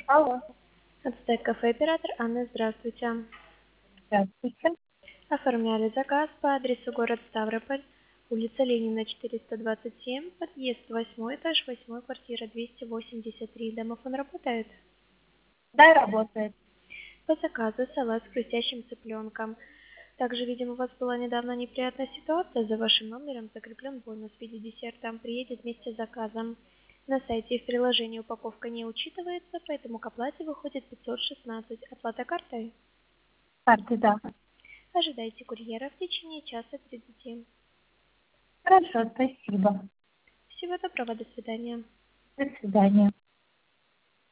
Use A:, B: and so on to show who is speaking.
A: Алло,
B: Ацтек кафе оператор Анна, здравствуйте.
A: здравствуйте.
B: Оформляли заказ по адресу город Ставрополь, улица Ленина, 427, подъезд 8 этаж, 8 квартира, 283. Домофон работает?
A: Да, работает.
B: По заказу салат с хрустящим цыпленком. Также, видимо, у вас была недавно неприятная ситуация. За вашим номером закреплен бонус в виде десерта. Приедет вместе с заказом. На сайте и в приложении упаковка не учитывается, поэтому к оплате выходит 516. Оплата картой?
A: Карты, да.
B: Ожидайте курьера в течение часа 30.
A: Хорошо, спасибо.
B: Всего доброго, до свидания.
A: До свидания.